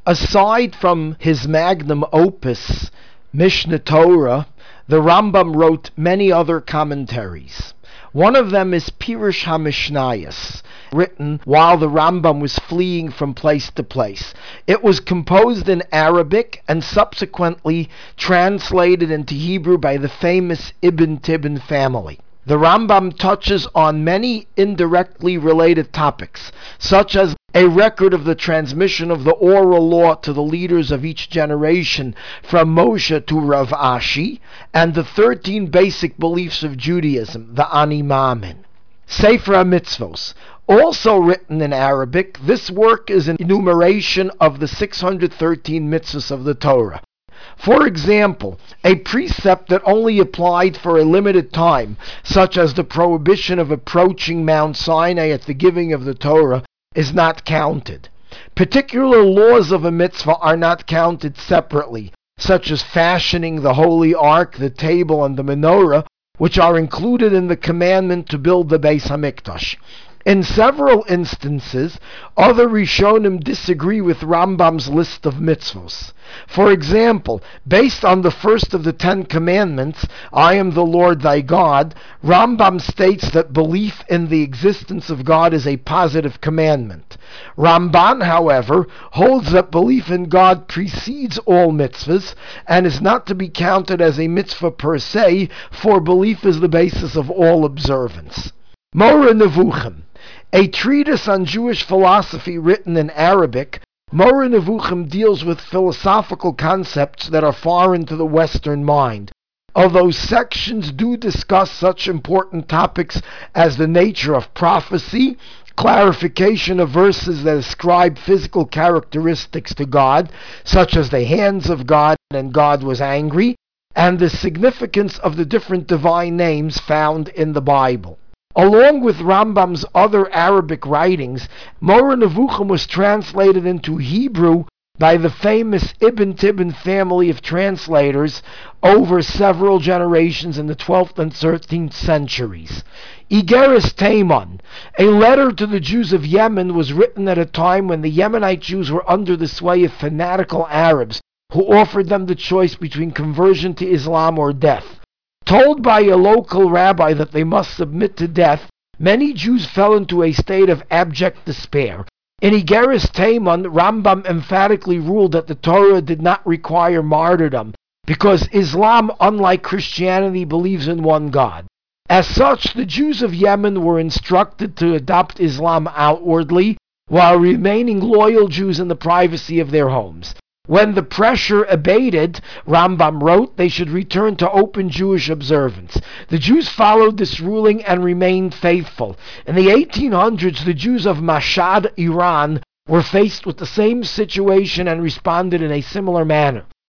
Aside from his magnum opus, Mishneh Torah, the Rambam wrote many other commentaries. One of them is Pirush HaMishnayos, written while the Rambam was fleeing from place to place. It was composed in Arabic and subsequently translated into Hebrew by the famous Ibn Tibbon family. The Rambam touches on many indirectly related topics, such as a record of the transmission of the oral law to the leaders of each generation from Moshe to Rav Ashi, and the 13 basic beliefs of Judaism, the Ani Maamin. Sefer HaMitzvos, also written in Arabic, this work is an enumeration of the 613 mitzvahs of the Torah. For example, a precept that only applied for a limited time, such as the prohibition of approaching Mount Sinai at the giving of the Torah, is not counted. Particular laws of a mitzvah are not counted separately, such as fashioning the holy ark, the table, and the menorah, which are included in the commandment to build the Beis Hamikdash. In several instances, other Rishonim disagree with Rambam's list of mitzvos. For example, based on the first of the 10 commandments, I am the Lord thy God, Rambam states that belief in the existence of God is a positive commandment. Ramban, however, holds that belief in God precedes all mitzvahs and is not to be counted as a mitzvah per se, for belief is the basis of all observance. Moreh Nevuchim, a treatise on Jewish philosophy written in Arabic, Moreh Nevuchim deals with philosophical concepts that are foreign to the Western mind. Although sections do discuss such important topics as the nature of prophecy, clarification of verses that ascribe physical characteristics to God, such as the hands of God and God was angry, and the significance of the different divine names found in the Bible. Along with Rambam's other Arabic writings, Moreh Nevuchim was translated into Hebrew by the famous Ibn Tibbon family of translators over several generations in the 12th and 13th centuries. Igeres Taimon, a letter to the Jews of Yemen, was written at a time when the Yemenite Jews were under the sway of fanatical Arabs who offered them the choice between conversion to Islam or death. Told by a local rabbi that they must submit to death, many Jews fell into a state of abject despair. In Igeres Taimon, Rambam emphatically ruled that the Torah did not require martyrdom, because Islam, unlike Christianity, believes in one God. As such, the Jews of Yemen were instructed to adopt Islam outwardly, while remaining loyal Jews in the privacy of their homes. When the pressure abated, Rambam wrote, they should return to open Jewish observance. The Jews followed this ruling and remained faithful. In the 1800s, the Jews of Mashhad, Iran, were faced with the same situation and responded in a similar manner.